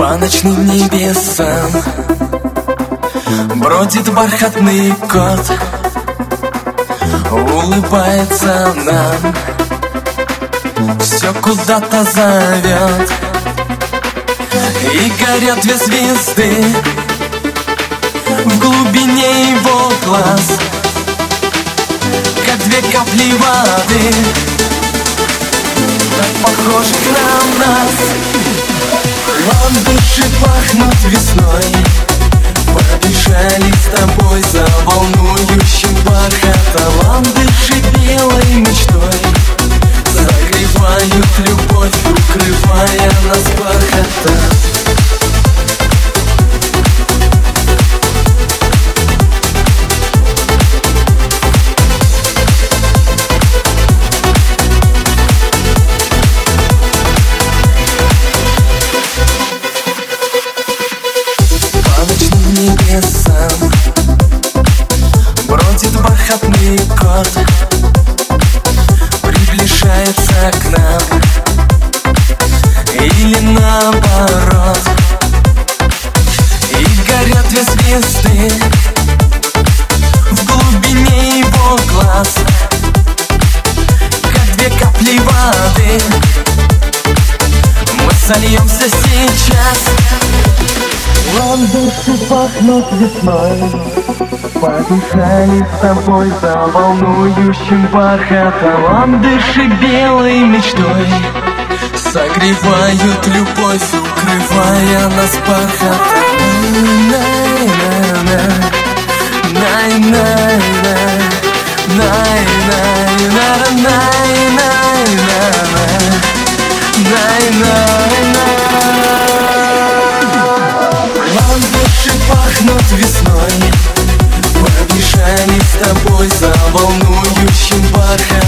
По ночным небесам бродит бархатный кот, улыбается нам, все куда-то зовет. И горят две звезды в глубине его глаз, как две капли воды, так похож на нас. Ландыши пахнут весной, побежали с тобой за волнующим бархатом. Ландыши белой мечтой согревают любовь, укрывая нас бархатом. Небесам бродит бархатный кот, приближается к нам или наоборот. И горят две звезды в глубине его глаз, как две капли воды. Мы сольемся сейчас. Ландыши пахнут весной, побежали с тобой за волнующим бархатом. Ландыши белой мечтой согревают любовь, укрывая нас бархатом. Ландыши пахнут весной, побежали с тобой за волнующим бархатом.